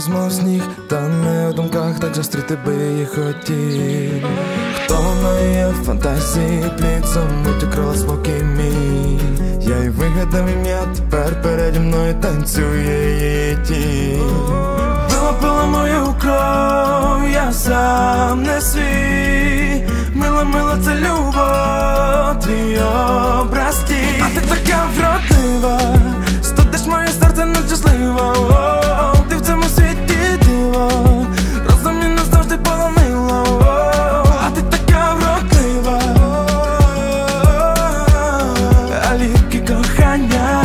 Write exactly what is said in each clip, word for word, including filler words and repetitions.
розмов сніг, та не в думках так зустріти би її хотів. Хто вона є в фантазії, плід самуть украла спокій мій. Я й вигадав ім'я, тепер переді мною танцює її тінь. Пила, пила мою кров, я сам не свій. Мила, мила, це любов, твій образ тінь. А ти така вродлива, студиш моє серце нещасливо. Ти в цьому світі диво, розум мені назавжди полонило. А ти така вродлива, а ліки кохання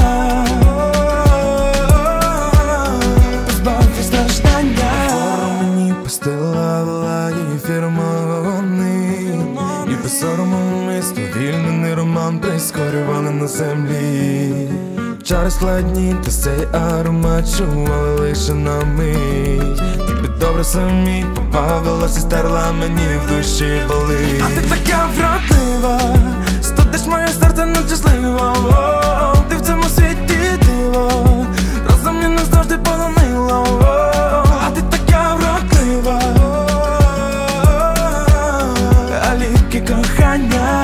позбавив страждання. Форму мені пустила, вела її фірмони. І без сорому ми сповільнений роман прискорювали на землі. Чари складні, та цей аромат чували лише на мить. Ти би добре самі побавилась і стерла мені в душі болить. А ти така вродлива, студиш моє серце нещасливо. Ти в цьому світі диво, розум мені назавжди полонило. А ти така вродлива, а ліки кохання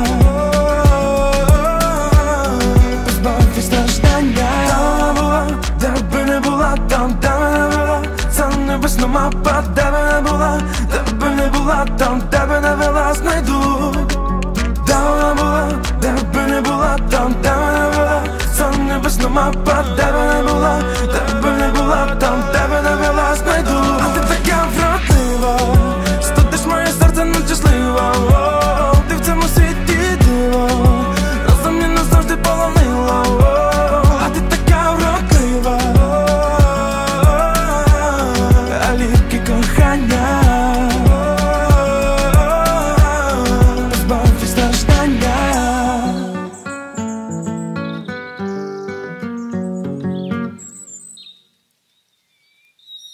позбавив страждання. Там була, де би не була, там, де би не була. Це небесна мапа, де би не була, де би не була, там, де би не вела, знайду. Де вона була, де би не була, там, де би не була. Це небесна мапа, де би не була, де